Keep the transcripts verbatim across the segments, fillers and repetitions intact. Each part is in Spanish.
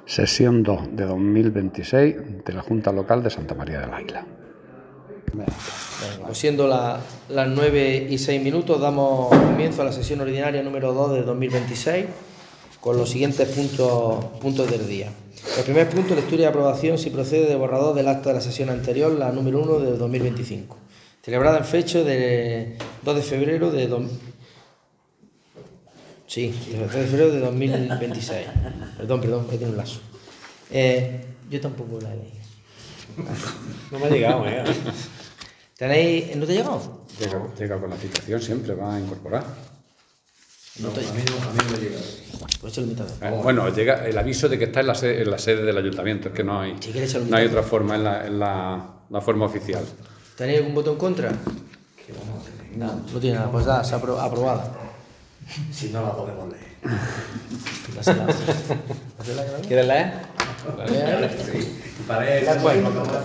Sesión dos de dos mil veintiséis de la Junta Local de Santa María del Águila. Venga, pues siendo la, las nueve y seis minutos, damos comienzo a la sesión ordinaria número dos de dos mil veintiséis con los siguientes puntos, puntos del día. El primer punto, lectura y aprobación si procede de borrador del acta de la sesión anterior, la número uno de dos mil veinticinco, celebrada en fecha de dos de febrero de dos sí, de febrero de dos mil veintiséis. Perdón, perdón, ahí tiene un lazo. Eh, yo tampoco la he leído. No me ha llegado, ¿eh? ¿Tenéis? ¿No te ha llegado? Llega, llega con la citación, siempre va a incorporar. No, no te ha llegado. A mí no me llega. Pues échalo mitad. Eh, bueno, llega el aviso de que está en la sede, en la sede del ayuntamiento, es que no hay, Si quieres echarlo no hay mitad. otra forma, en la, en la, la forma oficial. ¿Tenéis algún voto en contra? No, no tiene nada. Pues nada, se ha apro- aprobada. Si no la podemos leer. Dásela. Dásela, que la lea. ¿Quieres leer? La lea. Sí. Para él. Bueno.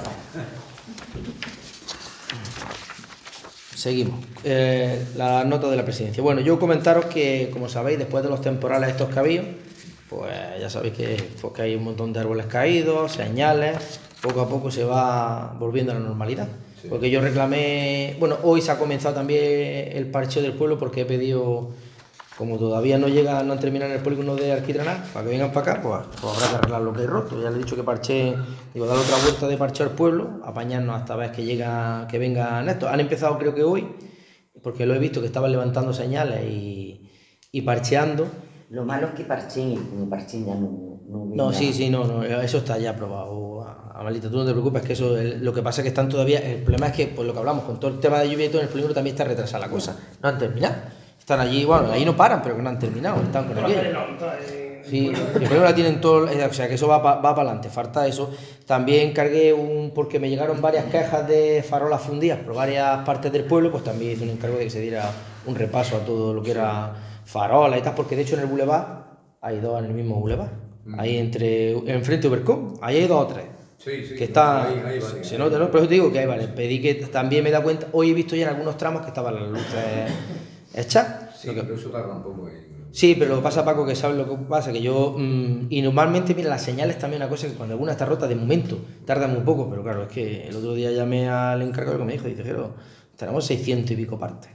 Seguimos. Eh, la nota de la presidencia. Bueno, yo comentaros que, como sabéis, después de los temporales estos que ha habido, pues ya sabéis que, pues, que hay un montón de árboles caídos, señales, poco a poco se va volviendo a la normalidad. Sí. Porque yo reclamé, bueno, hoy se ha comenzado también el parcheo del pueblo porque he pedido, como todavía no llega, no han terminado en el polígono de Alquitraná, para que vengan para acá, pues, pues habrá que arreglar lo que hay roto. Ya le he dicho que parche, digo, dar otra vuelta de parcheo al pueblo, apañarnos hasta vez que llega, que vengan estos. Han empezado creo que hoy, porque lo he visto que estaban levantando señales y, y parcheando. Lo malo es que parchen y como parchen ya no... No, No, sí, sí, no, no, eso está ya aprobado, Amalita, tú no te preocupes, que eso, el- lo que pasa es que están todavía, el problema es que, pues lo que hablamos, con todo el tema de lluvia y todo, en el polígono también está retrasada la cosa, no han terminado, están allí, bueno, ahí no paran, pero que no han terminado, están con aquello. Sí, el problema la tienen todo, o sea que eso va para va para adelante, falta eso. También cargué un, porque me llegaron varias quejas de farolas fundidas por varias partes del pueblo, pues también hice un encargo de que se diera un repaso a todo lo que era farolas y tal, porque de hecho en el bulevar hay dos en el mismo bulevar, ahí entre, enfrente de Ubercón, ahí hay dos o tres. Sí, sí. Que está, Ahí, ahí, vale. se nota, ¿no? Por eso te digo que hay, vale, pedí que también me da cuenta, hoy he visto ya en algunos tramos que estaban las luces hechas. Sí, Lo que- pero eso tarda un poco en... Sí, pero lo que pasa, Paco, que sabes lo que pasa, que yo, mmm, y normalmente, mira, las señales también una cosa que cuando alguna está rota, de momento, tarda muy poco, pero claro, es que el otro día llamé al encargado que me dijo, dice, pero tenemos seiscientos y pico partes.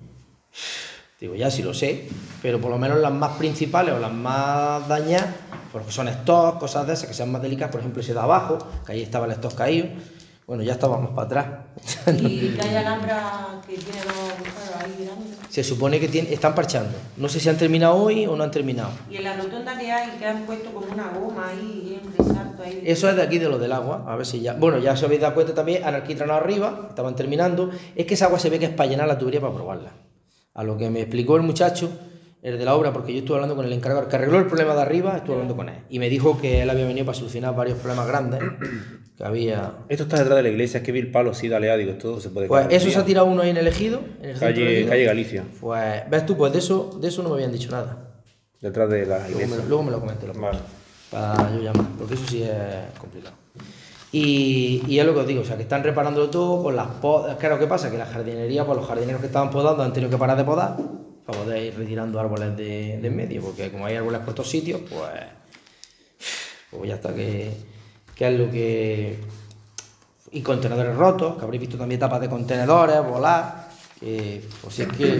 Digo, ya sí lo sé, pero por lo menos las más principales o las más dañadas, porque son stocks, cosas de esas que sean más delicadas, por ejemplo ese de abajo, que ahí estaba el stock caído, bueno, ya estábamos para atrás. Y que hay alhambra que tiene los agujeros ahí grandes. Se supone que tiene, están parchando, no sé si han terminado hoy o no han terminado. Y en la rotonda que hay, que han puesto como una goma ahí, y un resalto ahí. Eso es de aquí, de lo del agua, a ver si ya... Bueno, ya os habéis dado cuenta también, han alquitranado arriba, estaban terminando, es que esa agua se ve que es para llenar la tubería para probarla. A lo que me explicó el muchacho, el de la obra, porque yo estuve hablando con el encargado, que arregló el problema de arriba, estuve hablando con él, y me dijo que él había venido para solucionar varios problemas grandes que había... Esto está detrás de la iglesia, es que vi el palo, sí, dale, digo, todo se puede Pues caer. eso se ha tirado uno ahí en el Ejido, en el centro del Calle, Ejido. calle Galicia, Pues, ves tú, pues de eso, de eso no me habían dicho nada. detrás de la Luego iglesia. me, luego me lo comenté, lo Vale. para yo llamar, porque eso sí es complicado. Y, y es lo que os digo, o sea, que están reparándolo todo con las podas. Claro, ¿qué pasa? Que la jardinería, pues los jardineros que estaban podando han tenido que parar de podar para poder ir retirando árboles de, de en medio, porque como hay árboles por estos sitios, pues, pues ya está, que, que es lo que... Y contenedores rotos, que habréis visto también tapas de contenedores, volar, que pues si es que...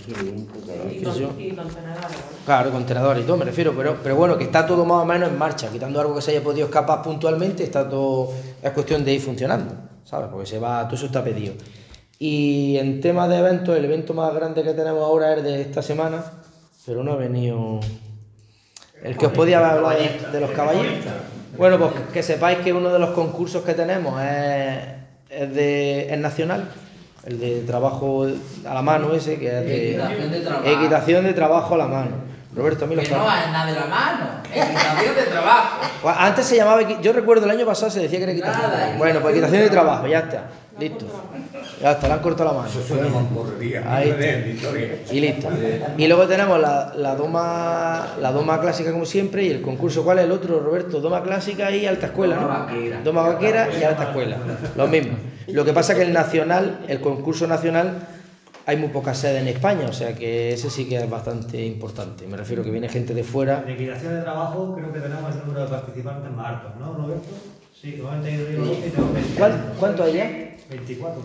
Y qué sé yo. con, y con tenedores, ¿no? Claro, contenedores y todo, me refiero, pero, pero bueno, que está todo más o menos en marcha, quitando algo que se haya podido escapar puntualmente, está todo, es cuestión de ir funcionando, ¿sabes? Porque se va, todo eso está pedido. Y en tema de eventos, el evento más grande que tenemos ahora es el de esta semana, pero no ha venido el que os podía hablar de, de los caballeros. Bueno, pues que sepáis que uno de los concursos que tenemos es, es, de, es nacional, el de trabajo a la mano ese, que es de Equitación de trabajo. equitación de trabajo a la mano. Roberto, a mí los Que no caballos. es nada de la mano, equitación de trabajo. Pues antes se llamaba, equi- yo recuerdo el año pasado se decía que era equitación. Nada, Bueno, pues equitación equitación de de trabajo, ya está, listo. Ya está, le han cortado la mano. Eso suena mamporrería. Ahí de está. Victoria. Y listo. Y luego tenemos la, la doma la doma clásica como siempre y el concurso, ¿cuál es el otro, Roberto? Doma clásica y alta escuela, ¿no? Doma vaquera. Doma vaquera y alta escuela. Lo mismo. Lo que pasa es que el nacional, el concurso nacional, hay muy pocas sedes en España, o sea que ese sí que es bastante importante. Me refiero que viene gente de fuera. En equitación de trabajo creo que tenemos el número de participantes más alto, ¿no, Roberto? Sí, normalmente he ido yo y tengo ¿Cuál, ¿Cuánto hay ya? veinticuatro.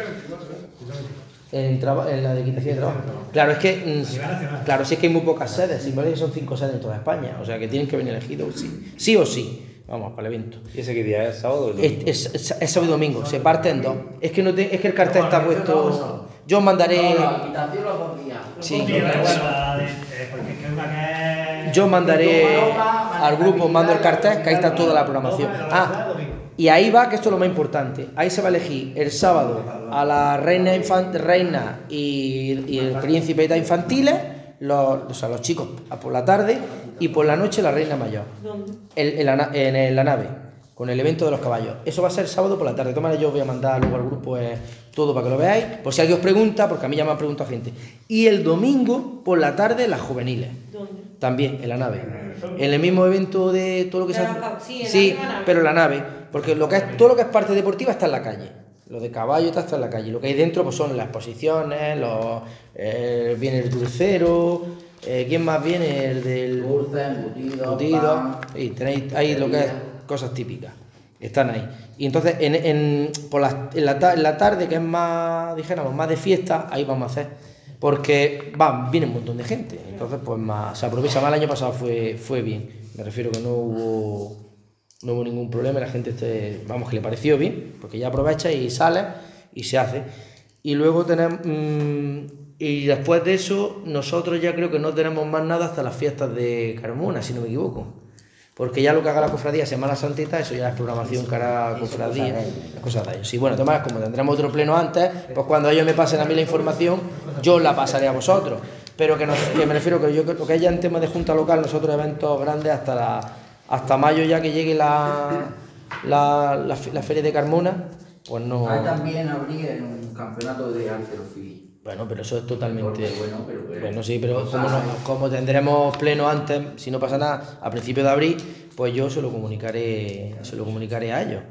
En, traba- en la de equitación de trabajo. Claro, es que. A nivel nacional. Claro, sí es que hay muy pocas sedes, si me parece que son cinco sedes en toda España, o sea que tienen que venir elegidos sí, sí o sí. Vamos, para el evento. ¿Y ese qué día es? ¿Sábado o Es, domingo? es, es, es sábado y domingo, se parte en dos. Es que, no te- es que el cartel está puesto. Yo os mandaré. No, la quitación los dos días. Sí, Sí, pero bueno, la de- eh, porque es que una que es... Yo mandaré al grupo, mando el cartel, que ahí está toda la programación. Ah, y ahí va, que esto es lo más importante. Ahí se va a elegir el sábado a la reina, infan- reina y, y el príncipe y tal infantiles, los, o sea, los chicos por la tarde, y por la noche la reina mayor. ¿Dónde? El- en, la, na- en la nave, con el evento de los caballos. Eso va a ser el sábado por la tarde. De todas maneras, yo os voy a mandar luego al grupo eh, todo para que lo veáis, por si alguien os pregunta, porque a mí ya me han preguntado gente. Y el domingo por la tarde las juveniles. ¿Dónde? También, en la nave. En el mismo evento de todo lo que se De hace. los cab- sí, en la Sí, misma nave. pero en la nave. Porque lo que es, todo lo que es parte deportiva está en la calle. Lo de caballo está en la calle. Lo que hay dentro pues son las exposiciones, los, eh, viene el dulcero. Eh, ¿Quién más viene? El del. Dulce, embutido, embutido. pan, Y tenéis ahí lo que es cosas típicas. Están ahí. Y entonces en, en, por la, en, la, ta- en la tarde, que es más, dijéramos, más de fiesta, ahí vamos a hacer. Porque va, viene un montón de gente. Entonces, pues más, se aprovecha más. El año pasado fue, fue bien. Me refiero que no hubo, no hubo ningún problema. La gente, este, vamos, que le pareció bien, porque ya aprovecha y sale y se hace. Y luego tenemos. Mmm, y después de eso, nosotros ya creo que no tenemos más nada hasta las fiestas de Carmona, si no me equivoco. Porque ya lo que haga la cofradía Semana Santita, eso ya es programación que hará la cofradía, es cosa de ellos. Sí, bueno, Tomás, como tendremos otro pleno antes, pues cuando ellos me pasen a mí la información, yo la pasaré a vosotros. Pero que, nos, que me refiero que yo creo que ya en tema de junta local, nosotros eventos grandes hasta la, hasta mayo ya que llegue la, la, la, fe- la feria de Carmona, pues no. Hay también abrir en un campeonato de halterofilia. Bueno, pero eso es totalmente. Porque, bueno, pero- pero- Bueno, sí, pero o como, sea, no- como tendremos pleno antes, si no pasa nada, a principios de abril, pues yo se lo comunicaré, se lo comunicaré a ellos.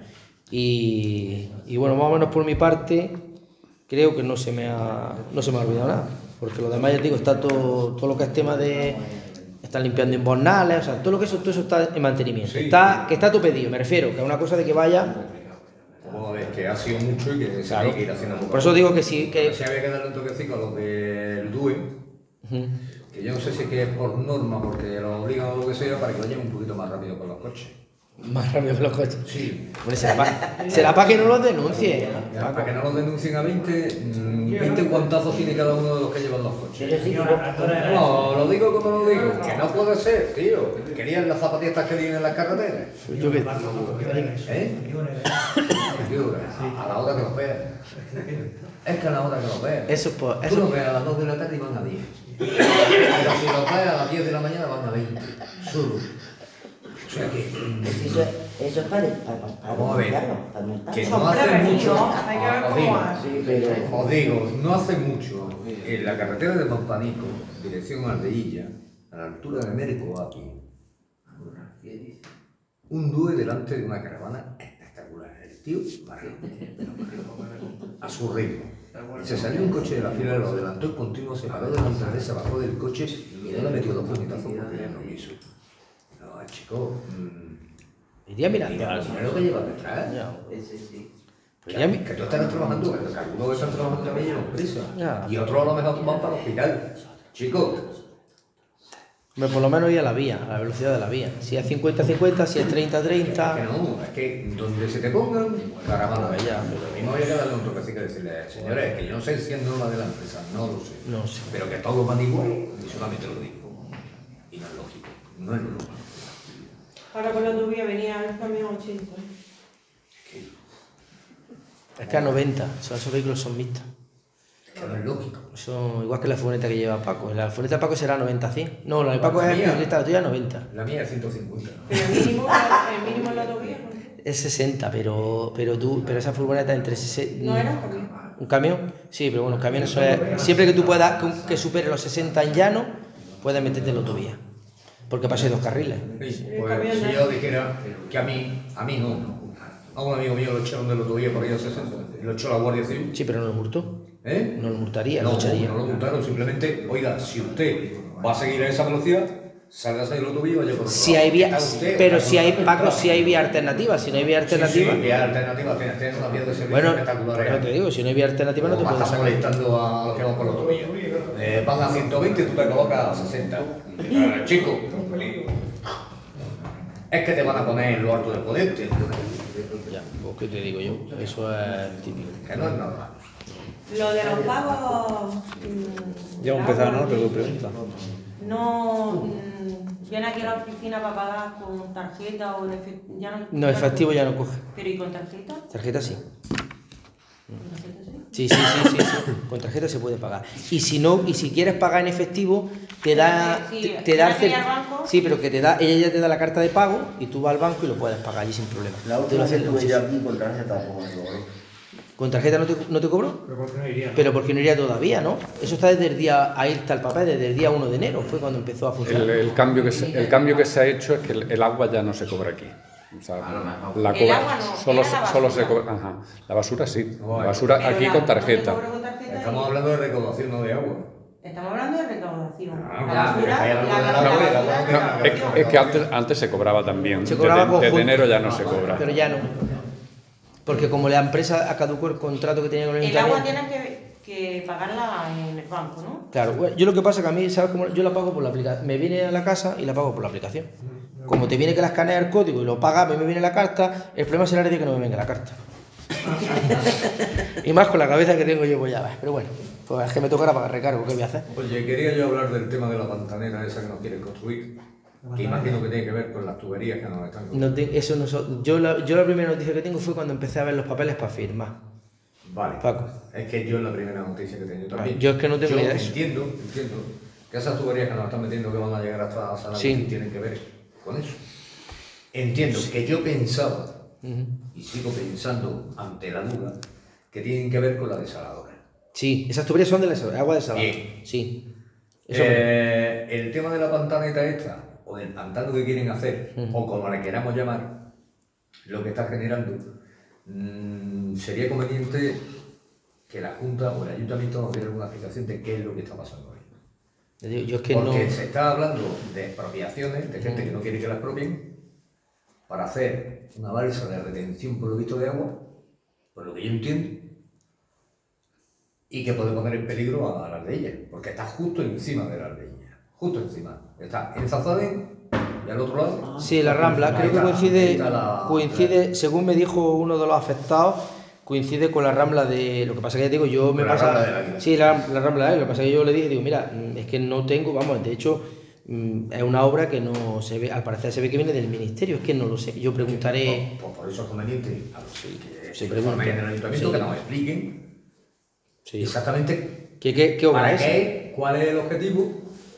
Y, y bueno, más o menos por mi parte, creo que no se me ha, no se me ha olvidado nada. Porque lo demás, ya te digo, está todo, todo lo que es tema de. Están limpiando invernales, o sea, todo lo que eso, todo eso está en mantenimiento. Está, que está todo pedido, me refiero, que es una cosa de que vaya. Vamos a ver, que ha sido mucho y que se tiene que ir haciendo poco. Por eso digo que sí, que. Si había que darle un toquecito a los del D U E, Ujú. que yo no sé si es que es por norma, porque lo obligan o lo que sea, para que vayan un poquito más rápido con los coches. Más rápido que los coches. Sí. Hombre, será para será pa que no los denuncie. Ya, para que no los denuncien a veinte, mm, veinte guantazos tiene cada uno de los que llevan los coches. No, lo digo como lo digo, que no puede ser, tío. ¿Querían las zapatillas que vienen en las carreteras? Yo que- ¿Eh? Tío, a, a la hora que los veas. Es que a la hora que los veas. Eso, pues, Tú eso- los ves a las dos de la tarde y van a diez. Pero si los ves a las diez de la mañana van a veinte. Solo. O sea que. Eso, eso es para, para, para Vamos a ver. multarlo, para multarlo. Que Son no hace prevenidos, mucho. hay que ver os cómo digo, es. Sí, pero... Os digo, no hace mucho, en la carretera de Pampanico, dirección Aldeilla, a la altura de Mérico aquí, un D U E delante de una caravana espectacular. El tío paró, a su ritmo. Se salió un coche de la fila, lo adelantó el continuo, se paró delante de él, se bajó del coche y no le metió dos puñetazos porque ya no quiso. No, chico, mmm, Iría mira, mirando. el dinero que llevas detrás. Ya. Ese sí. Pero ya mi- Que tú estarás trabajando, que algunos que están trabajando también llevan prisa. Ya. Y otros a lo mejor van para el hospital. Chicos, Hombre, por lo menos ir a la vía, a la velocidad de la vía. Si es cincuenta cincuenta, si es treinta que treinta. no, es que donde se te pongan, caravana. Pues ya. Pero a mí me voy a darle un toquecito y decirle, señores, que yo no sé si es norma de la empresa, no lo sé. No sé. Pero que todos van igual, y solamente lo digo. Y no es lógico, no es lógico. Ahora con la lluvia venía el camión ochenta. Es que a noventa, o sea, esos vehículos son mixtos. Es que no es lógico. Son igual que la furgoneta que lleva Paco. La furgoneta de Paco será noventa cien. No, la de Paco es La mía. la tuya noventa. La mía es ciento cincuenta. Pero el mínimo, el mínimo en la lluvia. Es sesenta, pero, pero tú, pero esa furgoneta entre sesenta. No era un camión. ¿Un camión? Sí, pero bueno, un camión eso es. Siempre que tú puedas, que, que supere los sesenta en llano, puedes meterte en la autovía. Porque pasa dos carriles. Sí, pues si yo dijera que a mí, a mí no. A un amigo mío lo echaron del autovía por ahí a sesenta. Y lo echó la Guardia Civil. Sí, pero no lo multó. ¿Eh? No lo multaría, no, lo echaría. No lo multaron, simplemente, oiga, si usted va a seguir a esa velocidad, sálgase del autobús y vaya por otro Si lado. hay vía, Está usted, pero está si hay, con Paco, la si hay vía alternativa, si no hay vía alternativa. Sí, sí, vía alternativa, tienes, tienes una vía de servicio Bueno, espectacular. por eso te digo, si no hay vía alternativa no te puedes Estás sacar. molestando a los que van por la autovía. Eh, van a ciento veinte, tú te colocas a sesenta. Eh, chico, es que te van a poner en lo alto del potente. Ya, pues qué te digo yo, eso es típico. Que no es normal. Lo de los pagos. mm, Ya hemos de empezado, agua, ¿no? Pero pregunta. No. mm, Viene aquí a la oficina para pagar con tarjeta o en efectivo. Ya no, No, efectivo ya no coge. Pero ¿y con tarjeta? Tarjeta sí. ¿Con tarjeta sí? Sí, sí, sí, sí, sí. Con tarjeta se puede pagar. Y si no, y si quieres pagar en efectivo, te da. Sí, Te, te ¿tienes da que ir cer- al banco? Sí, pero que te da, ella ya te da la carta de pago y tú vas al banco y lo puedes pagar allí sin problema. La Te lo última vez hacen que tuve muchísimo. yo aquí con tarjeta tampoco me cobró. ¿Con tarjeta no te, no te cobró? Pero ¿por qué no iría? Pero porque no iría todavía, ¿no? Eso está desde el día, ahí está el papel, desde el día uno de enero, fue cuando empezó a funcionar. El, el cambio que se, el cambio que se ha hecho es que el, el agua ya no se cobra aquí. O sea, A lo mejor. la El cobra- agua no, solo, era la solo se basura. cobra. Ajá. La basura sí. No, La basura Pero aquí la- con no te tarjeta. cobro con tarjeta Estamos y- hablando de recaudación, no de agua. Estamos hablando de recaudación. Ah, La ya, basura, pero ahí la, hablamos de la la basura, basura hablamos es de No, la- es, recaudación. es que antes, antes se cobraba también. Se cobraba desde, desde conjunto. enero ya no se cobra. Pero ya no. Porque como la empresa caducó el contrato que tenía con el El agua ayuntamiento. tienes que, que pagarla en el banco, ¿no? Claro, bueno, yo lo que pasa que a mí, ¿sabes cómo? Yo la pago por la aplicación. Me viene a la casa y la pago por la aplicación. Como te viene que la escanea el código y lo paga, a mí me viene la carta, el problema será el día que no me venga la carta. Y más con la cabeza que tengo yo, pues ya ves. Pero bueno, pues es que me tocará pagar recargo, ¿qué voy a hacer? Oye, quería yo hablar del tema de la pantanera esa que nos quieren construir, que imagino que tiene que ver con las tuberías que nos están construyendo. No te- eso no so- yo, la, yo la primera noticia que tengo fue cuando empecé a ver los papeles para firmar. Vale, Paco. es que yo es la primera noticia que tengo también. Yo es que no tengo Yo ni idea de eso. entiendo, entiendo que esas tuberías que nos están metiendo que van a llegar hasta la sala Sí. tienen que ver con eso. Entiendo que yo pensaba, Ujú. y sigo pensando ante la duda, que tienen que ver con la desaladora. Sí, esas tuberías son de la agua de salada. Bien. Sí. Eso es Eh, el tema de la pantaneta esta, o del pantano que quieren hacer, Ujú. o como le queramos llamar, lo que está generando, mm, sería conveniente que la Junta o el Ayuntamiento nos diera una explicación de qué es lo que está pasando ahí. Yo digo, yo es que Porque no. se está hablando de expropiaciones, de gente que no quiere que la expropien, para hacer una balsa de retención por lo visto de agua, por lo que yo entiendo, y que puede poner en peligro a la aldea, porque está justo encima de la aldea, justo encima. Está en Zazadén y al otro lado. Sí, la Rambla, Ahí creo que está, ahí coincide, está la- coincide, según me dijo uno de los afectados, coincide con la Rambla de. Lo que pasa que ya te digo, yo me Con la pasa. Rambla del Águila. Sí, la, la Rambla, ¿eh? Lo que pasa que yo le dije, digo, mira, mm, es que no tengo, vamos, de hecho, mm, es una obra que no se ve, al parecer se ve que viene del ministerio, es que no lo sé. Yo preguntaré. Pues por eso es conveniente a los que Se se pregunta. formen en el Ayuntamiento Sí. que nos expliquen Sí. exactamente ¿Qué, qué, qué obra para es? qué, cuál es el objetivo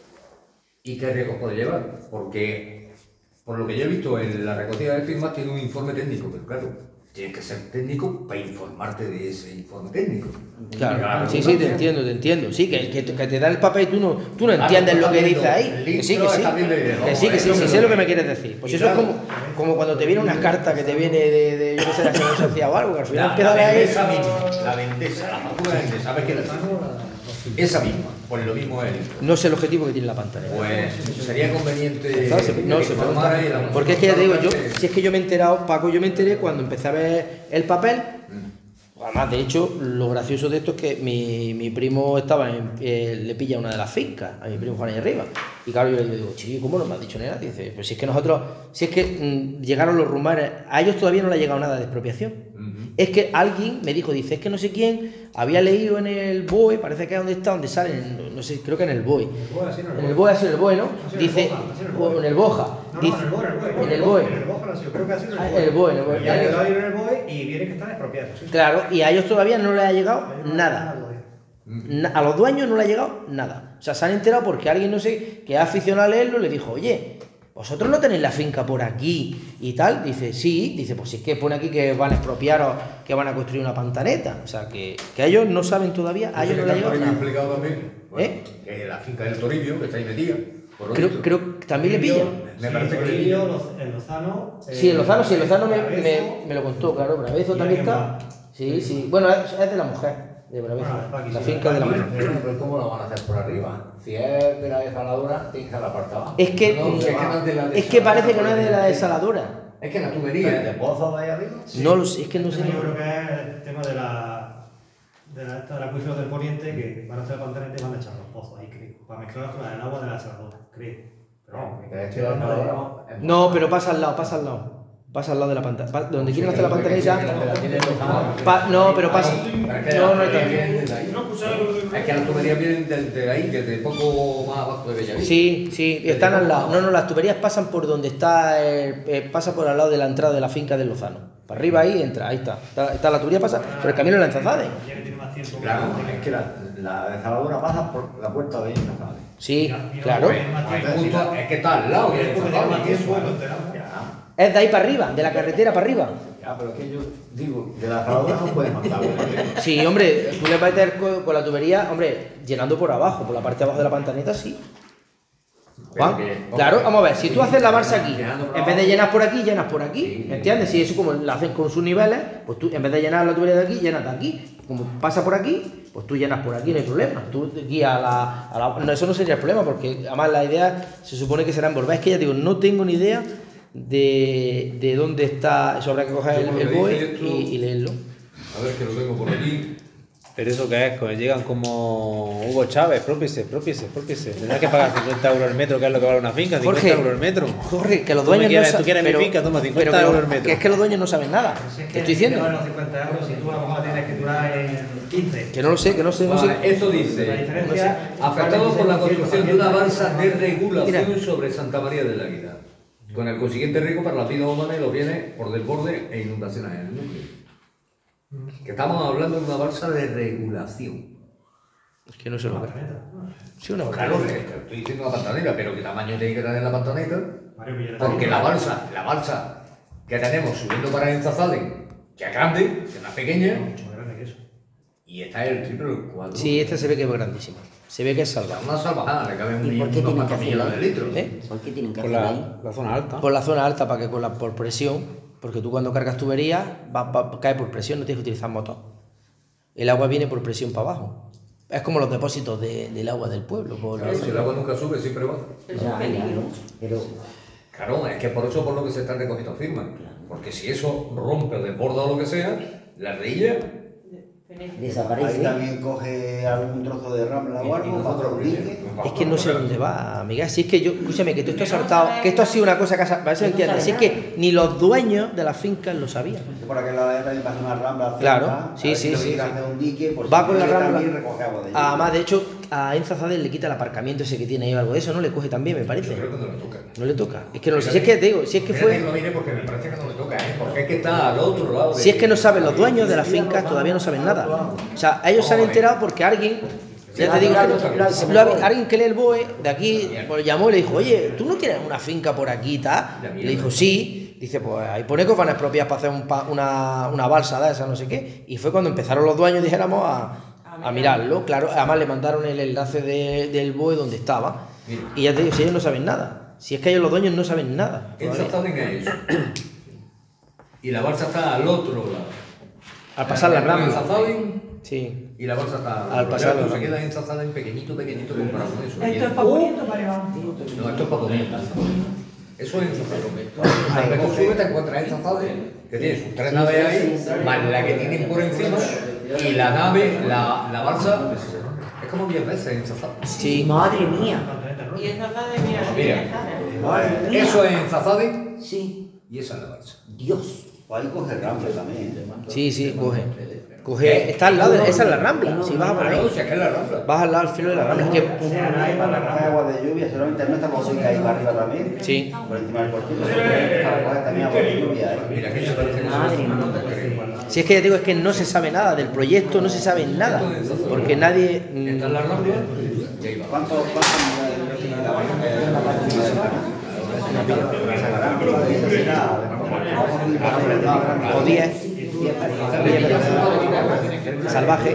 y qué riesgos puede llevar. Porque, por lo que yo he visto en la recogida de firmas, tiene un informe técnico, pero claro, tienes que ser técnico para informarte de ese informe técnico. Claro, Claro, sí, sí, te claro. entiendo, te entiendo. Sí, que, que, que te da el papel y tú no, tú no Claro, entiendes tú lo que estás dice ahí. viendo Que sí, que litros, sí. estás viendo y dices, Que sí, que sí, "Vamos, sí, esto sé me lo lo-". que me quieres decir. Pues Y eso es claro. como, como cuando te viene una carta que te viene de, de yo qué sé, la seguridad social o algo, que al final La, empieza a la leer Endesa misma, la Endesa, la factura de Endesa, ¿sabes qué es? Esa misma, pues lo mismo es. No sé el objetivo que tiene la pantalla. Pues sería conveniente Claro, se- no, que se informara pregunta. y la- Porque es que ya te digo, yo, que- si es que yo me he enterado, Paco, yo me enteré cuando empecé a ver el papel. Además, de hecho, lo gracioso de esto es que mi, mi primo estaba en, eh, le pilla una de las fincas, a mi primo Juan ahí arriba. Y claro, yo le digo, chico, ¿cómo no me has dicho nada? Dice, pues si es que nosotros, si es que mm, llegaron los rumores, a ellos todavía no le ha llegado nada de expropiación. Ujú. Es que alguien me dijo, dice, es que no sé quién había leído en el B O E, parece que es donde está, donde salen, no sé, creo que en el B O E. El B O E, así, no, En el B O E, así en el B O E, ¿no? Así en el Dice, Boja, así en el o Boja. en el Boja. No, Dice, no, en el B O E, en el B O E. En el B O E, yo creo que ha sido en Ah, el en el B O E, en el B O E. Y ha llegado en el B O E y viene que están expropiados. sí. Claro, y a ellos todavía no les ha llegado A ellos no nada. les ha llegado. Na- A los dueños no le ha llegado nada. O sea, se han enterado porque alguien, no sé, que es aficionado a leerlo, le dijo, oye, ¿vosotros no tenéis la finca por aquí y tal? Dice, sí. Dice, pues si es que pone aquí que van a expropiar o que van a construir una pantaneta. O sea, que, que ellos no saben todavía, a ellos no le ha llegado Está nada. explicado también, bueno, ¿Eh? que la finca del Toribio, que está ahí metida, por lo Creo, visto. creo que también le pilla. Me Sí, parece que- Toribio, Loz- el Lozano. Sí, el Lozano, sí, el Lozano me, Bravezo, me, me lo contó, claro, Bravezo ¿Y también alguien está. más? Sí, sí. Bueno, es, es de la mujer. de Braveza. Bueno, aquí La sí, finca de la aquí. mano. Bueno, pero ¿cómo lo van a hacer por arriba? Si es de la desaladora, tienes que la parte abajo. Es que, No, es que no es de la es que parece que no es de la desaladora. desaladora. Es que la ¿De tubería. pozo de ahí arriba? No lo sé, es que no sé. Yo creo que es el tema de la, de la, esta del acuífero del poniente, que van a hacer la pantaneta y van a echar los pozos ahí, creo. Para mezclarlo con el agua de la desaladora, creo. Pero vamos, Que es que la desaladora es No, pero pasa al lado, pasa al lado. Pasa al lado de la pantalla. Pa- donde quieren hacer la pantaneta. pa- no, pero pasa. No, no hay tanto. Es que las tuberías vienen desde ahí, desde poco más abajo de Bellavista. Sí, sí, están al lado. No, no, las tuberías pasan por donde está, el, eh, pasa por al lado de la entrada de la finca del Lozano. Para arriba ahí entra, ahí está. Está, está la tubería, pasa, pero el camino es la enzazade. ya que tiene más tiempo que Claro, la- es que la, la desaladora pasa por la puerta de ella, ¿sabes? Sí, y no- claro. y no más tiempo. Justo- es que está al lado. Y que después es que tiene más fácil, tiempo, eso, lo ¿eh? enteramos. Ya, Es de ahí para arriba, de la carretera para arriba. ya, pero es que yo digo, de la desaladora no puedes mandar. Sí, hombre, tú le vas a meter con, con la tubería, hombre, llenando por abajo, por la parte de abajo de la pantaneta, sí. Juan, Pero que- claro, vamos a ver, si tú haces la balsa aquí, Llenando por en vez de abajo. llenar por aquí, llenas por aquí, Sí. ¿me entiendes? Si eso como lo hacen con sus niveles, pues tú en vez de llenar la tubería de aquí, llenas de aquí. Como pasa por aquí, pues tú llenas por aquí, no hay problema. Tú guías a la, a la- no, eso no sería el problema, porque además la idea se supone que será envolver. Es que ya digo, no tengo ni idea de, de dónde está, eso habrá que coger Yo el, por lo el que BOE dice esto- y, y leerlo. A ver, que lo tengo por aquí. Pero eso que es, cuando llegan como Hugo Chávez, propiese, propiese, propiese. Tendrás que pagar cincuenta euros el metro, que es lo que vale una finca, cincuenta Jorge, euros el metro. Jorge, que los Tú me dueños quieres- no tú quieres mi pero- finca, toma, cincuenta pero que euros lo- el metro. Que es que los dueños no saben nada. Si es Te que estoy diciendo. llevan los cincuenta euros, si tú a lo mejor tienes que durar en quince. Que no lo sé, que no sé, no sé. Vale, esto La dice, diferencia. afectado por la construcción de una balsa de regulación Mira. sobre Santa María del Águila, con el consiguiente riesgo para la vida humana y los bienes por desborde e inundaciones en el núcleo. Que estamos hablando de una balsa de regulación. Es que no se lo creo. Sí, una Claro, que te estoy diciendo la pantaneta, pero ¿qué tamaño tiene que tener la pantaneta? Varios millones de Porque euros. la balsa, la balsa que tenemos subiendo para Enzazade, que es grande, que no es pequeña, Mucho más grande que eso. y está el triple o el cuatro. Sí, este se ve que es grandísimo. Se ve que es salvado. Una salvajada, le caben un ¿Y por millón, qué unos tienen que cuantos hacerlo millones de ahí? litros. ¿Eh? ¿Por qué tienen que Por hacerlo la, ahí? la zona alta. Por la zona alta, para que con la, por presión, porque tú cuando cargas tuberías, va, va- cae por presión, no tienes que utilizar motor. El agua viene por presión para abajo. Es como los depósitos de- del agua del pueblo. por- Claro, si el agua nunca sube, siempre baja. Pero eso es Ya, peligro. ya, pero Claro, es que por eso por lo que se están recogiendo firmas. Porque si eso rompe o desborda o lo que sea, la rilla. Ahí desaparece. también coge algún trozo de rambla o algo, para otro dique. Es que no sé dónde va, amiga. Si es que yo, escúchame, que tú estás saltado, que esto ha sido una cosa que has, para eso entiendes. Si es que ni los dueños de las fincas lo sabían. Por aquel lado también pasa una rambla. Claro, cerca, sí, a ver sí, si sí, quiere sí. hacer un dique, pues Va si con la quiere rambla. también recoge agua de lluvia. Además, de hecho, a Enzazade le quita el aparcamiento ese que tiene ahí o algo de eso, ¿no? Le coge también, me Yo parece. creo que no le toca. No le toca. Es que no lo sé. Si es que te digo, si es que Fíjate fue. no viene porque me parece que no le toca, ¿eh? Porque es que está al otro lado. de- Si es que no saben los dueños de las fincas, todavía no saben nada. O sea, ellos se han enterado porque alguien, ya te digo, que lo ha- alguien que lee el BOE de aquí, pues llamó y le dijo, oye, ¿tú no tienes una finca por aquí y tal? Y le dijo, sí. Dice, pues ahí pone que os van a expropiar para hacer un pa- una, una balsa de esa, no sé qué. Y fue cuando empezaron los dueños, dijéramos, a, a mirarlo. Claro, además le mandaron el enlace de- del BOE donde estaba. Y ya te digo, si ellos no saben nada. Si es que ellos los dueños no saben nada. todavía. Enzazade es eso. Y la balsa está al otro lado. Al pasar la rambla. Enzazade Sí. y la balsa está al Al otro pasar lado. la Se rambla. queda Enzazade en pequeñito, pequeñito comparado con eso. Esto es para poniendo para abajo. No, esto es para poner. Eso es Enzazade. Al tú subes te encuentras Enzazade, que tiene sus tres naves ahí, más la que tienen por encima, y la nave, la, la balsa, es como diez veces Enzazade. Sí. Madre mía. Y esa de mira, Mira. mira. Madre mía. Eso es Enzazade Sí. y esa es la balsa. Dios. Pues ahí coge rambla también. Sí, sí, coge. Coge. Está al lado, de- esa es la rambla. Si vas a por Claro, ahí. si acá es la rambla. Vas al lado al filo de la rambla. Es que. Para recoger agua de lluvia, seguramente no está como que ahí para arriba también. Sí. Por encima del cortito. Para recoger también agua de lluvia. ¿eh? Mira, que se parece que Madre eso- mía. Si es que ya digo, es que no se sabe nada del proyecto, no se sabe nada. Porque nadie. Está en mm, la rambla y ahí va. ¿Cuánto cuánto unidades tiene la balsa? O diez. Salvaje.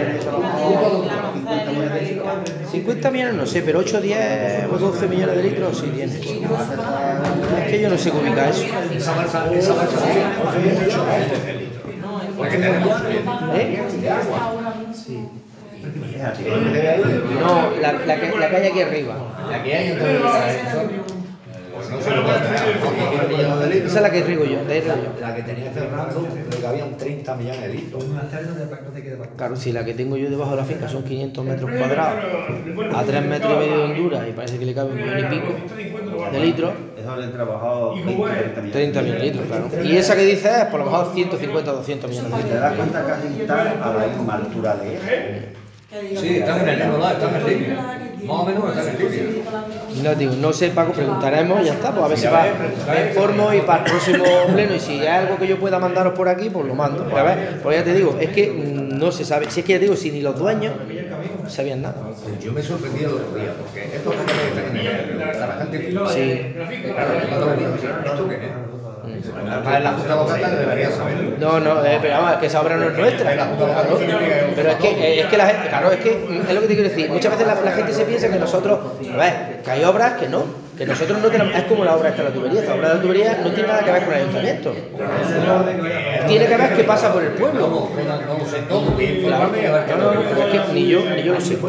cincuenta millones no sé, pero ocho, diez o doce millones de litros sí tiene. Es que yo no sé cómo ubica eso. Esa balsa, esa balsa tiene mucho. Porque tenemos ¿Eh? Sí. Es así, es lo que debe ir. No, la, la, que- la calle aquí arriba. La que hay entonces pues no se lo puede traer. Esa es la que riego yo, de ahí riego yo. La que tenía Fernando, le cabían treinta millones de litros. Claro, si la que tengo yo debajo de la finca son quinientos metros cuadrados, a tres metros y medio de hondura y parece que le cabe un millón y pico de litros, Eso le he trabajado veinte, treinta millones. treinta millones de litros, claro. Y esa que dices es por lo mejor ciento cincuenta o doscientos millones de Te litros. das cuenta que casi están a la misma altura de ella. Sí, están en el mismo lado, están en línea. Más o menos están en línea. No, digo, no sé, Paco, preguntaremos y ya está, pues a ver si va, me informo y para el próximo pleno, y si hay algo que yo pueda mandaros por aquí, pues lo mando. Pues a ver, pues ya te digo, es que mm, no se sabe, si es que ya te digo, si ni los dueños sabían nada. Yo me sorprendí el otro día, porque estos papeles que están en el la gente Sí. claro, cuando venía, ¿esto qué es? Además, la Junta Local debería saberlo. No, no, eh, pero vamos, es que esa obra no es nuestra. Claro. Pero es que, eh, es que la gente, claro, es que mm, es lo que te quiero decir. Muchas veces la, la gente se piensa que nosotros, a ver, que hay obras que no, que nosotros no tenemos, es como la obra esta de la tubería. Esta obra de la tubería no tiene nada que ver con el ayuntamiento. Tiene que ver que pasa por el pueblo. No, no sé, no, porque informarme a ver qué No, no, no, pero es que ni yo, ni yo lo sé.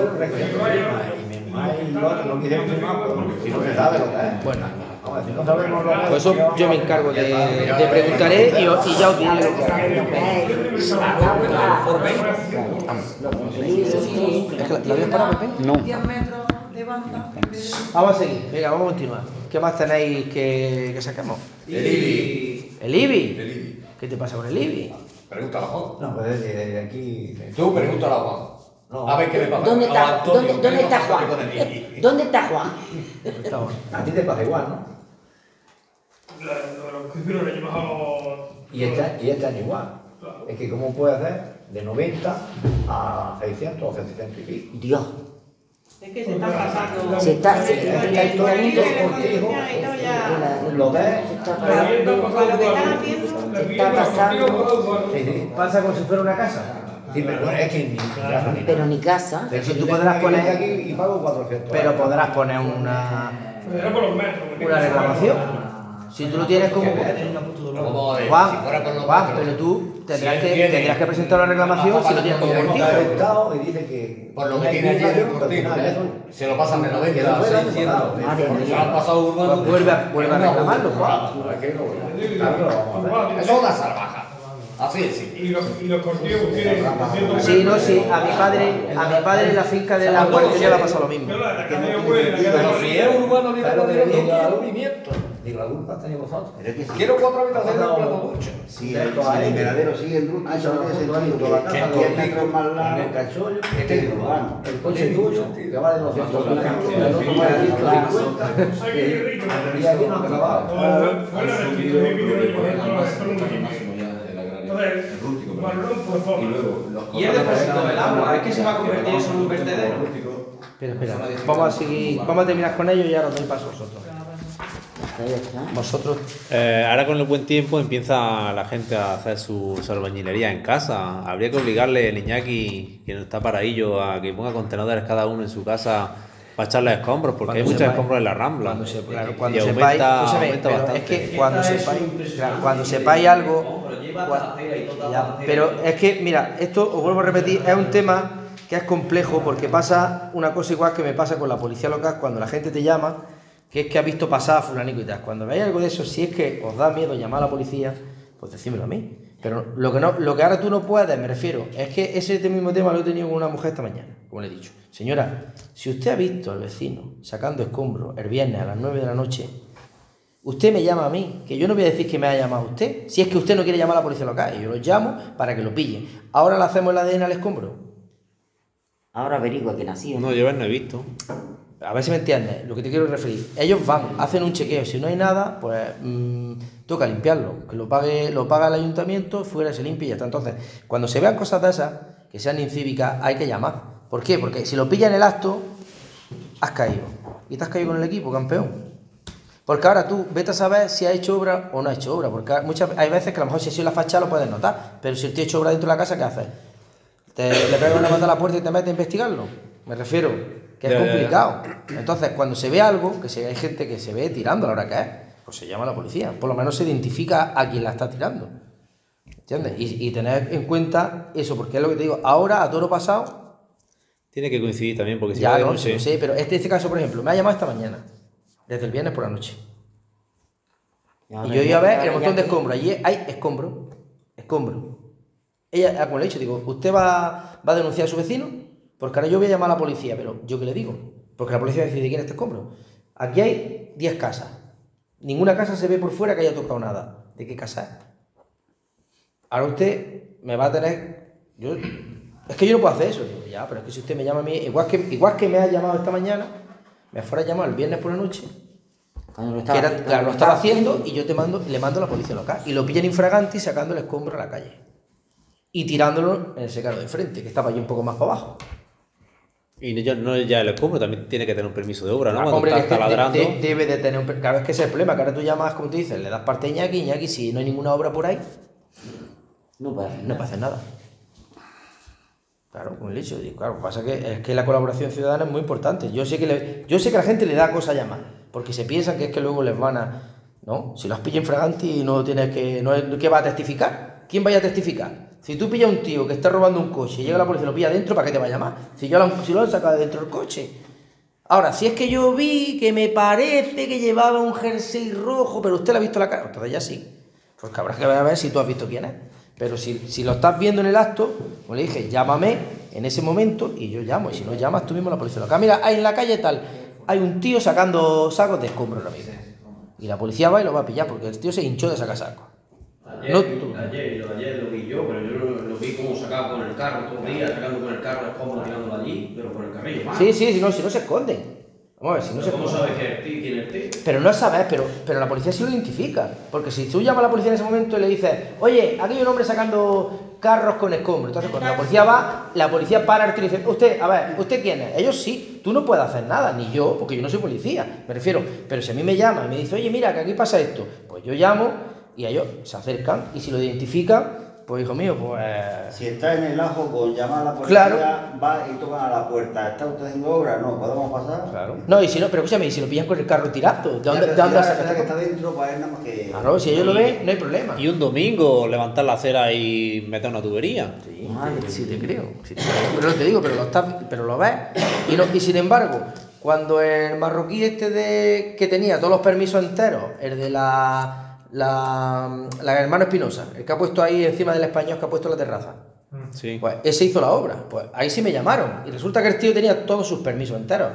Y lo otro, lo que hicieron firmar, pues, si no se sabe lo que es. Bueno, Vamos, si no sabemos lo que es. pues eso yo me encargo de, de preguntaré y, os- y ya os diré lo que hay. ¿Es que la, la habías parado, Pepe? No. diez metros de banda. Vamos a seguir, venga, vamos a continuar. ¿Qué más tenéis que, que saquemos? El IBI. ¿El IBI? El IBI. ¿Qué te pasa con el IBI? Pregúntale a Juan. No, pues desde aquí. Tú pregúntale a Juan. A ver qué le pasa. ¿Dónde a está, Antonio, ¿dónde, ¿qué dónde le está pasa Juan? con el IBI? ¿Dónde está Juan? Está bueno. A ti te pasa igual, ¿no? Y este, y este año igual. Es que cómo puede hacer de noventa a seiscientos o setecientos y pico. Dios, Es que se está pasando. se está, se, El ayuntamiento contigo lo ves. se está pasando, Para lo que están haciendo. se está pasando, Sí, sí. Pasa como si fuera una casa. Sí, pero bueno, es que ni casa ni pero ni casa. Pero si Yo tú tengo podrás que poner, venir aquí y pago cuatrocientos. pero podrás poner una, una reclamación. Si tú lo tienes como... Vamos a ver, si Juan, fuera por los Juan, metros, pero tú tendrás, si él que, tiene- tendrás que presentar una reclamación si lo tienes como Está cortijo. afectado y dice que. por lo que tiene allí en el cortijo, se lo pasan de noventa a seiscientos. Madre Se mía. han pasado urbano. Pues vuelve a- vuelve a reclamarlo, Juan. Es que no, claro, vamos a ver. Eso es una salvaja. Así es, sí. Y los, y los cortillos tienen doscientos Sí, no, sí, a mi padre, a mi padre en la finca de la guardería le ha pasado lo mismo. Pero la la calle huele, la Pero calle si es urbano, ni Pero lo que digo, le no diga quiero algo. movimiento. Digo, la culpa tenéis vosotros. Pero es que sí. Quiero cuatro habitaciones Ha en pasado- Plato Mucho. Si el, si el emperadero sigue el ruta, eso no tiene sentido. Toda la casa, Que diez cortico, metros más largo, que cachollo, que que tengo, urbano. El coche tiene tuyo, sentido. que vale doscientos mil euros, el otro vale ciento cincuenta, y aquí no ha acabado. Fue la restricción de vídeo y por ejemplo, esto es un municipio. Entonces, valorón, por favor. Y el depósito del agua, es que se va a convertir eso en un vertedero. Espera, espera, vamos a seguir, vamos a terminar con ello y ahora os doy paso a vosotros. Ahí está. Vosotros, Eh, ahora con el buen tiempo empieza la gente a hacer su, su albañilería en casa. Habría que obligarle el Iñaki, que no está paradillo, a que ponga contenedores cada uno en su casa para echarle escombros, porque Cuando hay muchos sepáis- escombros en la Rambla. cuando, se, claro, cuando y sepáis, aumenta, escúchame, aumenta pero bastante. es que cuando sepáis, claro, cuando sepáis algo, cua- ya, pero es que, mira, esto os vuelvo a repetir, es un tema que es complejo porque pasa una cosa igual que me pasa con la policía local cuando la gente te llama, que es que ha visto pasar a fulanico y tal. Cuando veáis algo de eso, si es que os da miedo llamar a la policía, pues decídmelo a mí. Pero lo que, no, lo que ahora tú no puedes, me refiero, es que ese mismo tema lo he tenido con una mujer esta mañana, como le he dicho. Señora, si usted ha visto al vecino sacando escombros el viernes a las nueve de la noche, usted me llama a mí, que yo no voy a decir que me ha llamado usted, si es que usted no quiere llamar a la policía local, y yo lo llamo para que lo pillen. Ahora le hacemos el A D N al escombro. Ahora averigua quién ha sido. No, yo no he visto. A ver si me entiendes lo que te quiero referir. Ellos van, hacen un chequeo, si no hay nada, pues mmm, toca limpiarlo, que lo pague, lo paga el ayuntamiento, fuera se limpia y ya está. Entonces, cuando se vean cosas de esas, que sean incívicas, hay que llamar. ¿Por qué? Porque si lo pillan en el acto, has caído. Y te has caído con el equipo, campeón. Porque ahora tú, vete a saber si ha hecho obra o no ha hecho obra, porque muchas, hay veces que a lo mejor si ha sido la fachada lo puedes notar, pero si el tío ha hecho obra dentro de la casa, ¿qué haces? ¿Te, ¿Le pegas una pata a la puerta y te metes a investigarlo? Me refiero... que es Ya, ya, ya. complicado. Entonces, cuando se ve algo, que se, hay gente que se ve tirando a la hora que es, pues se llama a la policía. Por lo menos se identifica a quien la está tirando. ¿Entiendes? Y, y tener en cuenta eso, porque es lo que te digo, ahora a toro pasado. Tiene que coincidir también, porque si ya va de no, noche- sí, sí, pero este, este caso, por ejemplo, me ha llamado esta mañana, desde el viernes por la noche. Y yo iba a ver el montón de escombros. Allí hay escombros. Escombros. Ella, como le he dicho, digo, ¿usted va, va a denunciar a su vecino? Porque ahora yo voy a llamar a la policía, pero ¿yo qué le digo? Porque la policía decide quién es este escombro. Aquí hay diez casas. Ninguna casa se ve por fuera que haya tocado nada. ¿De qué casa es? Ahora usted me va a tener... Yo, es que yo no puedo hacer eso. Digo, ya, pero es que si usted me llama a mí... Igual que, igual que me ha llamado esta mañana, me fuera a llamar el viernes por la noche... Cuando lo Que estaba, era, cuando claro, lo lo estaba estaba haciendo y yo te mando, le mando a la policía local y lo pillan infraganti sacando el escombro a la calle y tirándolo en el secano de frente, que estaba allí un poco más para abajo. Y no, no ya el escombro, también tiene que tener un permiso de obra, ¿no? Cuando Hombre, está es que taladrando. de- de- debe de tener un... per- Claro, es que ese es el problema, que ahora tú llamas, como tú dices, le das parte a Iñaki, Iñaki, si no hay ninguna obra por ahí, No puede hacer no nada. puede hacer nada. Claro, como he dicho, digo, claro, lo que pasa es que, es que la colaboración ciudadana es muy importante. Yo sé que le- yo sé que a la gente le da cosa llamar, porque se piensan que es que luego les van a... ¿No? Si los pillan infraganti no tienes que... No es, ¿qué va a testificar? ¿Quién vaya a testificar? Si tú pillas a un tío que está robando un coche y llega la policía y lo pilla dentro, ¿para qué te va a llamar? Si, yo lo, si lo han sacado de dentro del coche. Ahora, si es que yo vi que me parece que llevaba un jersey rojo, pero usted le ha visto la cara, entonces ya sí. Pues que habrá que ver a ver si tú has visto quién es. Pero si, si lo estás viendo en el acto, como le dije, llámame en ese momento y yo llamo. Y si no llamas, tú mismo a la policía local. Mira, hay en la calle tal, hay un tío sacando sacos de escombros ahora mismo. Y la policía va y lo va a pillar porque el tío se hinchó de sacar sacos. Ayer, No vi- tú. ayer, lo, ayer lo vi yo, pero yo lo, lo vi como sacaba con el carro todos los días, sacando con el carro escombros, tirándolo allí, pero con el carrillo más. Sí, sí, si no, si no se esconden. Vamos a ver, si no se ¿Cómo esconden. sabes quién es ti- quién es el tío? Pero no sabes, pero, pero la policía sí lo identifica. Porque si tú llamas a la policía en ese momento y le dices, oye, aquí hay un hombre sacando carros con escombros. Entonces, cuando la policía va, la policía para el tío y dice, usted, a ver, ¿usted quién es? Ellos sí, tú no puedes hacer nada, ni yo, porque yo no soy policía, me refiero. Pero si a mí me llama y me dice, oye, mira, que aquí pasa esto, pues yo llamo y ellos se acercan y si lo identifican, pues hijo mío, pues... Si está en el ajo con llamar a la policía, Claro. va y tocan a la puerta. ¿Está usted haciendo obra? No, ¿podemos pasar? Claro. No, y si no, pero escúchame, y si lo pillan con el carro tirado, ¿de dónde, Ya, ¿de dónde ya, has ya sacado que esto? está dentro, pues es nada más que... Claro, si ellos lo ven, no hay problema. Y un domingo levantar la acera y meter una tubería. Sí, te- sí te creo, sí te creo. Pero no te digo, pero lo, estás, pero lo ves. Y, no, y sin embargo, cuando el marroquí este de que tenía todos los permisos enteros, el de la, la, la hermano Espinosa, el que ha puesto ahí encima del español que ha puesto la terraza, Sí. pues ese hizo la obra. Pues ahí sí me llamaron. Y resulta que el tío tenía todos sus permisos enteros.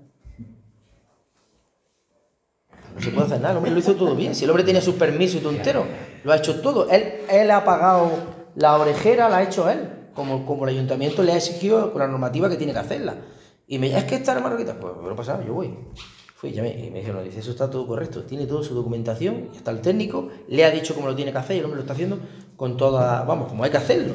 No se puede hacer nada, el hombre lo hizo todo bien. Si el hombre tenía sus permisos y todo entero, lo ha hecho todo. Él, él ha pagado la orejera, la ha hecho él. Como, como el ayuntamiento le ha exigido con la normativa que tiene que hacerla. Y me es que está hermano que pues no pasa nada, yo voy. Fui y llamé y me dijeron, dice, eso está todo correcto, tiene toda su documentación, y hasta el técnico le ha dicho cómo lo tiene que hacer y el hombre lo está haciendo con toda, vamos, como hay que hacerlo.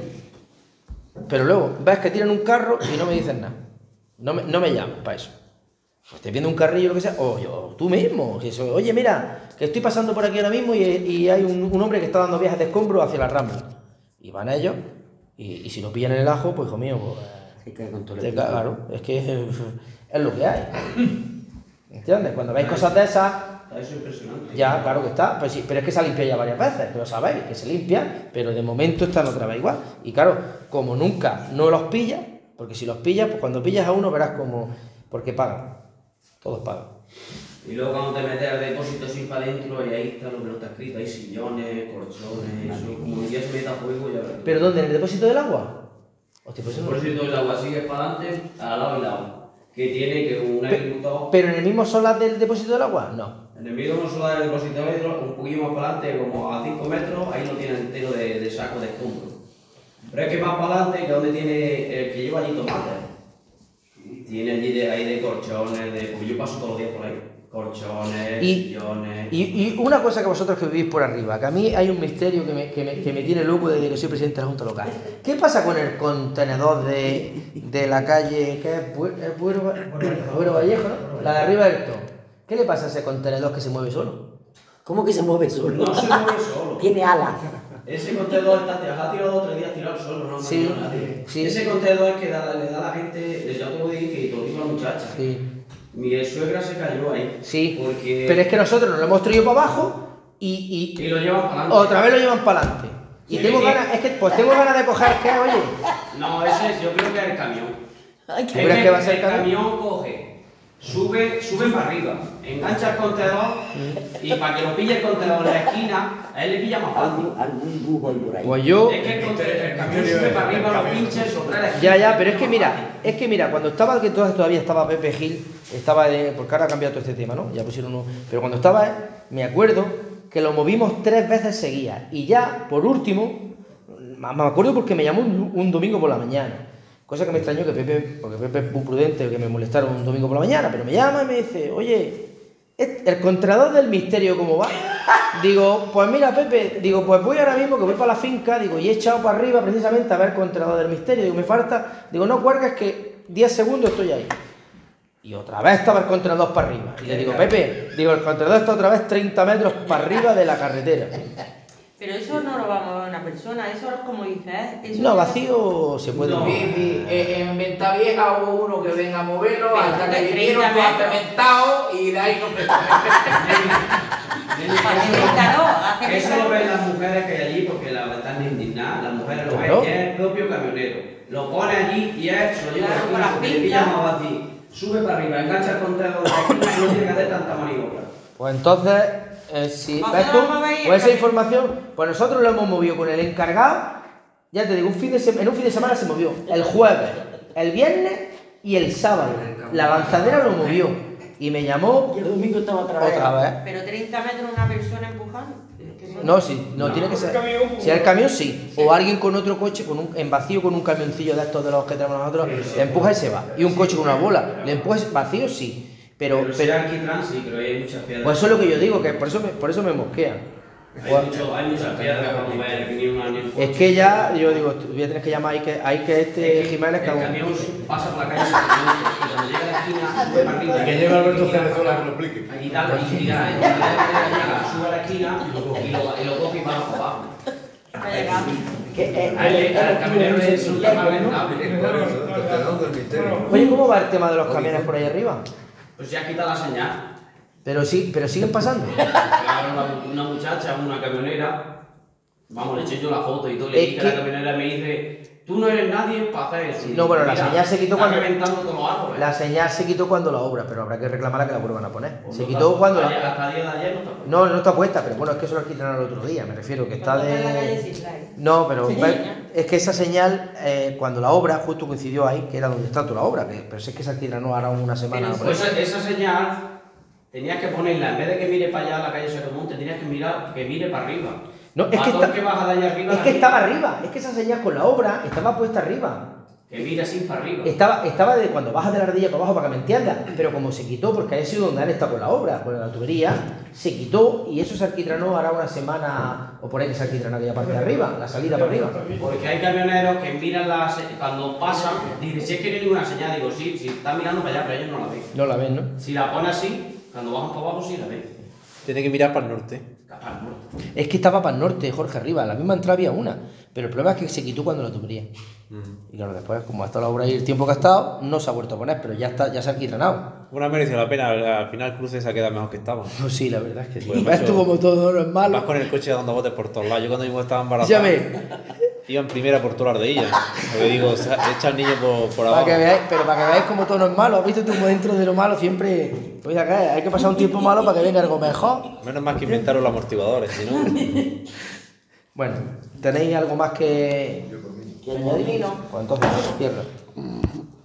Pero luego ves que tiran un carro y no me dicen nada. No me, no me llaman para eso. Pues estoy viendo un carrillo o lo que sea, o yo, tú mismo. Que eso, oye, mira, que estoy pasando por aquí ahora mismo y, y hay un, un hombre que está dando viajes de escombro hacia la Rambla. Y van ellos, y, y si lo pillan en el ajo, pues hijo mío, pues. Se cae con todo el te equipo. ca- claro, es que es, es lo que hay. ¿Entiendes? Cuando veis cosas de esas. Eso es impresionante. Ya, claro que está, pues sí, pero es que se ha limpiado ya varias veces, que lo sabéis, que se limpia, pero de momento están otra vez igual. Y claro, como nunca no los pillas, porque si los pillas, pues cuando pillas a uno verás como, porque pagan, todos pagan. Y luego cuando te metes al depósito así para adentro, y ahí está lo que no está escrito, hay sillones, colchones, eso, como un día se meta a fuego, ya verás. ¿Pero dónde? ¿En el depósito del agua? Hostia, pues eso no- Por cierto, el agua sigue para adelante, al lado y lado, que tiene que un Pe- agricultor... ¿Pero en el mismo solar del depósito del agua? No. En el medio no solo del depósito de metro, un poquillo más para adelante, como a cinco metros, ahí lo tiene entero de, de saco de escombros. Pero es que más para adelante, que es donde tiene el que lleva allí tomate. Tiene allí de, ahí de colchones, de, porque yo paso todos los días por ahí. Colchones, Y- sillones. Y, y una cosa que vosotros que vivís por arriba, que a mí hay un misterio que me, que me, que me tiene loco desde que soy presidente de la Junta Local. ¿Qué pasa con el contenedor de, de la calle, que es Bu- es Buero, Buero Vallejo, ¿no? La de arriba del todo. ¿Qué le pasa a ese contenedor que se mueve solo? ¿Cómo que se mueve solo? No se mueve solo. Tiene alas. Ese contenedor está tirado, ha tirado dos o tres días tirado solo, no Sí, sí, nadie. sí. Ese contenedor es que da, le da a la gente, ya te lo dije, y te lo digo a la muchacha. Sí. Mi suegra se cayó ahí. Sí, Porque... pero es que nosotros nos lo hemos traído para abajo y, y, Y lo llevan para adelante. otra vez lo llevan para adelante. Y Sí, tengo que- ganas, es que pues tengo ganas de coger, ¿qué? Oye. No, ese es, yo creo que es el camión. Ay, Es ¿tú crees que va a ser el el camión? camión coge, sube, sube para arriba, engancha el contenedor y para que lo pille el contenedor en la esquina, a él le pilla más fácil. Algún Google por ahí. Pues yo. Es que el, contenedor- el camión sube para arriba, lo pincha y sobre la esquina. Ya, ya, pero es que mira, es que mira, cuando estaba, que entonces todavía estaba Pepe Gil, estaba de, porque ahora ha cambiado todo este tema, ¿no? Ya pusieron uno, pero cuando estaba, me acuerdo que lo movimos tres veces seguidas y ya, por último, me acuerdo porque me llamó un, un domingo por la mañana, cosa que me extrañó que Pepe, porque Pepe es muy prudente, que me molestaron un domingo por la mañana, pero me llama y me dice, oye, el contenedor del misterio, ¿cómo va? Digo, pues mira, Pepe, digo, pues voy ahora mismo que voy para la finca, digo, y he echado para arriba precisamente a ver el contenedor del misterio, digo, me falta, digo, no cuelgues que diez segundos estoy ahí. Y otra vez estaba el contenedor para arriba. Y le digo, Pepe, digo, el contenedor está otra vez treinta metros para arriba de la carretera. Pero eso no lo va a mover una persona, eso es como dices, eso No, vacío se puede No, mover. vi- vi- eh, en Ventavieja hubo uno que venga a moverlo Pero hasta que de vinieron treinta todo metros. cementado y de ahí no se hace Eso lo ven las mujeres que hay allí porque la están indignadas, las mujeres lo Claro. ven, y es el propio camionero. Lo pone allí y es, se lo lleva Claro, a con las porque le pinzas. pilla más fácil. Sube para arriba, engancha el contenedor de la esquina y no tiene que hacer tanta maniobra. Pues entonces, eh, si Vosotros ves tú, lo movéis pues esa en- información, pues nosotros lo hemos movido con el encargado, ya te digo, un fin de sema- en un fin de semana se movió, el jueves, el viernes y el sábado. La avanzadera lo movió y me llamó Y el domingo estaba otra vez. otra vez. Pero treinta metros una persona empujando. es que eso No, sí, no, tiene que ser. Si es el camión, sí. O alguien con otro coche, con un, en vacío, con un camioncillo de estos de los que tenemos nosotros, le empuja y se va. Y un coche con una bola, le empuja vacío, sí. Pero, Pero si pero es alquitrán, sí, pero hay muchas piedras. pues eso es lo que yo digo, que por eso me, por eso me mosquea. Hay, mucho, hay muchas piedras para mover, que ni una ni un coche. Es que ya, yo digo, tú voy a tener que llamar, hay que, hay que este Jiménez que El haga un- camión pasa por la calle Sarmiento, y cuando llega a la esquina, sube para arriba. Que lleve Alberto Cerezuela que lo explique. Y da, y tira, y cuando llega, sube a la esquina y lo, y lo, y lo coge y va para abajo. Que, eh, Al, el- al el- camionero el- es un tema ¿no? rentable. El contenedor del misterio. Oye, ¿cómo va el tema de los camiones por ahí arriba? Pues ya quita la señal. Pero sí, pero siguen pasando. Claro, una, una muchacha, una camionera, vamos, le eché yo la foto y todo, le Es dije que- a la camionera y me dice, tú no eres nadie para hacer eso. No, bueno, la Mira, señal se quitó está cuando- reventando todos los árboles. La señal se quitó cuando la obra, pero habrá que reclamarla que la vuelvan a poner. Pues Se no quitó está- cuando ayer- la... Hasta el día de ayer no está. No, no está puesta, pero bueno, es que eso lo quitaron el otro día, me refiero, que está En la calle de... Sislay. No, pero Sí. ve- es que esa señal, eh, cuando la obra, justo coincidió ahí, que era donde está toda la obra, que, pero si es que se alquilanó ahora una semana. por Pues ahí. esa, esa señal tenías que ponerla, en vez de que mire para allá a la calle Sacromonte, tenías que mirar, que mire para arriba. No, es Para que, todo está- el que baja de allá arriba, es la que mira. estaba arriba, es que esa señal con la obra estaba puesta arriba. Que mire así para arriba. Estaba, estaba de cuando bajas de la ardilla para abajo para que me entiendas, pero como se quitó, porque ahí ha sido donde han estado con la obra, con la tubería, se quitó y eso se alquitranó ahora una semana o por ahí que se alquitranó aquella parte de arriba, la salida para arriba. Porque hay camioneros que miran la se- cuando pasan, dicen, si es que no hay ninguna señal, digo, sí, si están mirando para allá, pero ellos no la ven. No la ven, ¿no? Si la ponen así, cuando bajan para abajo, sí la ven. Tiene que mirar para el norte. Capaz, ¿no? Es que estaba para el norte, Jorge, arriba, la misma entrada había una, pero el problema es que se quitó cuando la tubería. Y claro, después, como ha estado la obra ahí el tiempo que ha estado, no se ha vuelto a poner, pero ya está, ya se ha alquitranado. Una mereció la pena, al, al final el cruce se ha quedado mejor que estaba. Pues sí, la verdad es que sí. Pues, Ves tú macho, como todo no es malo. Vas con el coche dando botes por todos lados. Yo cuando mismo estaba embarazada, Escúchame, iba en primera por todas las de ella. Porque digo, se- echa al niño por, por para abajo. que veáis, pero para que veáis como todo no es malo, has visto tú como dentro de lo malo siempre, pues acá, hay que pasar un tiempo malo para que venga algo mejor. Menos más que inventaron los amortiguadores, si no. Bueno, ¿tenéis algo más que, Que añadir, ¿no? Pues entonces, cierra.